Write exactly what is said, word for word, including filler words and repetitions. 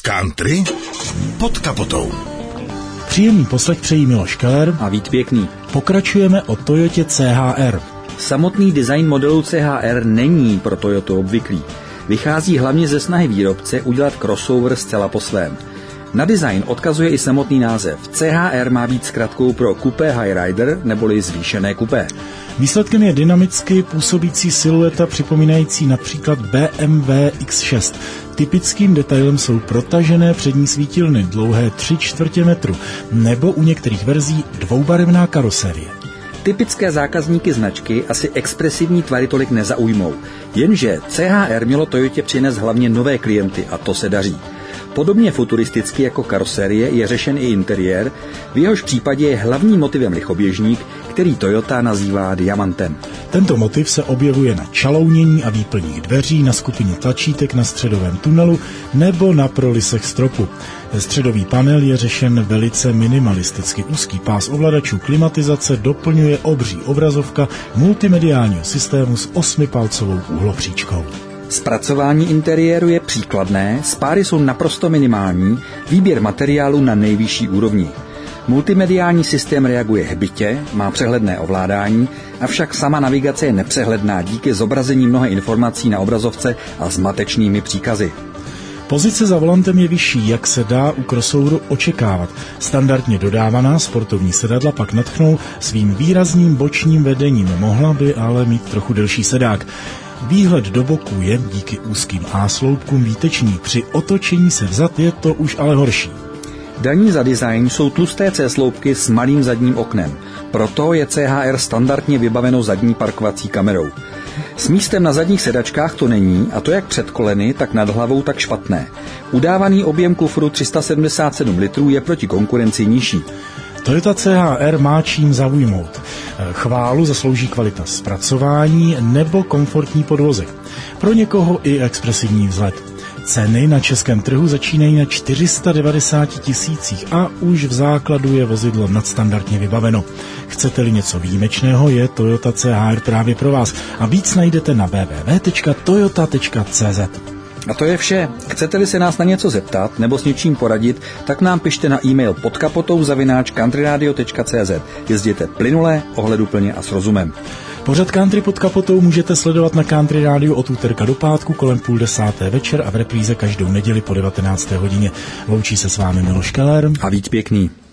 Country pod kapotou. Příjemný poslech přejí Miloš Keller a Vít Pěkný. Pokračujeme o Toyotě C H R. Samotný design modelu C H R není pro Toyotu obvyklý. Vychází hlavně ze snahy výrobce udělat crossover zcela po svém. Na design odkazuje i samotný název. C H R má být zkratkou pro Coupé High Rider neboli zvýšené kupé. Výsledkem je dynamicky působící silueta připomínající například B M W X šest. Typickým detailem jsou protažené přední svítilny dlouhé tři čtvrtě metru nebo u některých verzí dvoubarevná karosérie. Typické zákazníky značky asi expresivní tvary tolik nezaujmou, jenže C H R mělo Toyotě přinést hlavně nové klienty a to se daří. Podobně futuristicky jako karosérie je řešen i interiér, v jehož případě je hlavním motivem lichoběžník, který Toyota nazývá diamantem. Tento motiv se objevuje na čalounění a výplních dveří, na skupině tlačítek na středovém tunelu nebo na prolisech stropu. Středový panel je řešen velice minimalisticky. Úzký pás ovladačů klimatizace doplňuje obří obrazovka multimediálního systému s osmipalcovou úhlopříčkou. Zpracování interiéru je příkladné, spáry jsou naprosto minimální, výběr materiálu na nejvyšší úrovni. Multimediální systém reaguje hbitě, má přehledné ovládání, avšak sama navigace je nepřehledná díky zobrazení mnoha informací na obrazovce a zmatečnými příkazy. Pozice za volantem je vyšší, jak se dá u crossoveru očekávat. Standardně dodávaná sportovní sedadla pak nadchnou svým výrazným bočním vedením, mohla by ale mít trochu delší sedák. Výhled do boku je díky úzkým A-sloupkům výtečný, při otočení se vzad je to už ale horší. Daní za design jsou tlusté C-sloupky s malým zadním oknem, proto je C H R standardně vybaveno zadní parkovací kamerou. S místem na zadních sedačkách to není, a to jak před koleny, tak nad hlavou, tak špatné. Udávaný objem kufru tři sta sedmdesát sedm litrů je proti konkurenci nižší. Toyota C H R má čím zaujmout. Chválu zaslouží kvalita zpracování nebo komfortní podvozek. Pro někoho i expresivní vzhled. Ceny na českém trhu začínají na čtyři sta devadesát tisících a už v základu je vozidlo nadstandardně vybaveno. Chcete-li něco výjimečného, je Toyota C H R právě pro vás a víc najdete na w w w tečka toyota tečka c z. A to je vše. Chcete-li se nás na něco zeptat nebo s něčím poradit, tak nám pište na e-mail podkapotou zavináč countryradio tečka c z. Jezděte plynule, ohleduplně a s rozumem. Pořad Country pod kapotou můžete sledovat na Country Rádiu od úterka do pátku kolem půl desáté večer a v repríze každou neděli po devatenácté hodině. Loučí se s vámi Miloš Keller a Vít Pěkný.